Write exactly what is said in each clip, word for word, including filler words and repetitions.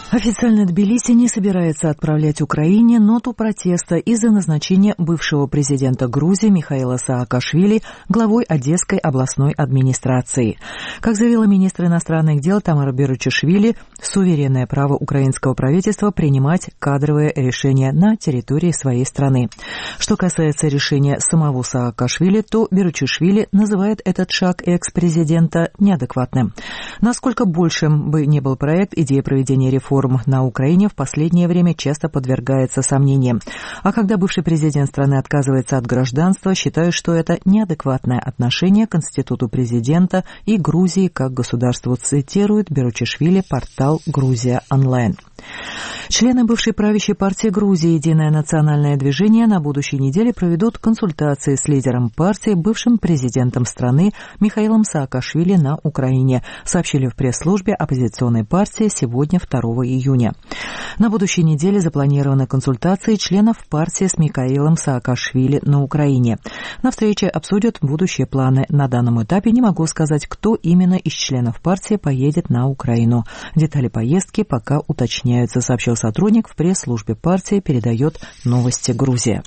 Официально Тбилиси не собирается отправлять Украине ноту протеста из-за назначения бывшего президента Грузии Михаила Саакашвили главой Одесской областной администрации. Как заявила министр иностранных дел Тамара Беручишвили, суверенное право украинского правительства принимать кадровые решения на территории своей страны. Что касается решения самого Саакашвили, то Беручишвили называет этот шаг экс-президента неадекватным. Насколько большим бы ни был проект, идея проведения реформ на Украине в последнее время часто подвергается сомнениям. А когда бывший президент страны отказывается от гражданства, считают, что это неадекватное отношение к институту президента и Грузии как государству, цитирует Беручишвили портал «Грузия онлайн». Члены бывшей правящей партии Грузии «Единое национальное движение» на будущей неделе проведут консультации с лидером партии, бывшим президентом страны Михаилом Саакашвили на Украине, сообщили в пресс-службе оппозиционной партии сегодня, второго июня. На будущей неделе запланированы консультации членов партии с Михаилом Саакашвили на Украине. На встрече обсудят будущие планы. На данном этапе не могу сказать, кто именно из членов партии поедет на Украину. Детали поездки пока уточняются, сообщил сотрудник в пресс-службе партии, передает новости Грузия.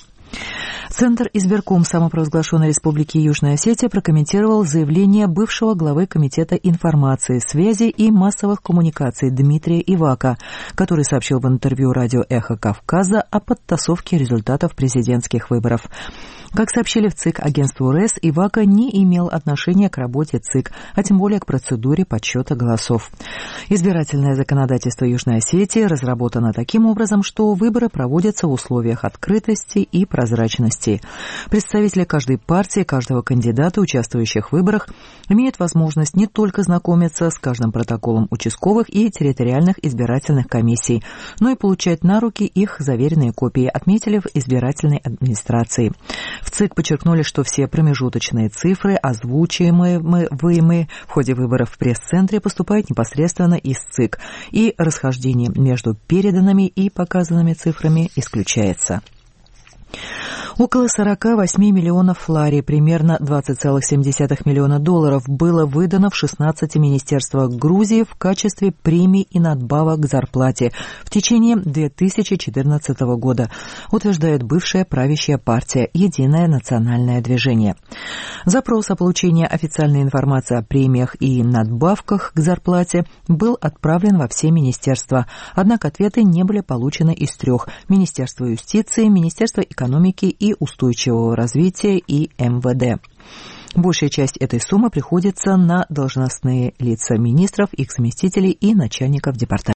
Центр избирком самопровозглашенной Республики Южная Осетия прокомментировал заявление бывшего главы Комитета информации, связи и массовых коммуникаций Дмитрия Ивака, который сообщил в интервью радио «Эхо Кавказа» о подтасовке результатов президентских выборов. Как сообщили в ЦИК агентству РЭС, Ивака не имел отношения к работе ЦИК, а тем более к процедуре подсчета голосов. Избирательное законодательство Южной Осетии разработано таким образом, что выборы проводятся в условиях открытости и прозрачности. Представители каждой партии, каждого кандидата, участвующих в выборах, имеют возможность не только знакомиться с каждым протоколом участковых и территориальных избирательных комиссий, но и получать на руки их заверенные копии, отметили в избирательной администрации. В ЦИК подчеркнули, что все промежуточные цифры, озвучиваемые в ходе выборов в пресс-центре, поступают непосредственно из ЦИК, и расхождение между переданными и показанными цифрами исключается. Около сорок восемь миллионов лари, примерно двадцать целых семь десятых миллиона долларов, было выдано в шестнадцати министерствах Грузии в качестве премий и надбавок к зарплате в течение две тысячи четырнадцатого года, утверждает бывшая правящая партия «Единое национальное движение». Запрос о получении официальной информации о премиях и надбавках к зарплате был отправлен во все министерства, однако ответы не были получены из трех – Министерства юстиции, Министерства экономики и устойчивого развития и эм вэ дэ. Большая часть этой суммы приходится на должностные лица министров, их заместителей и начальников департаментов.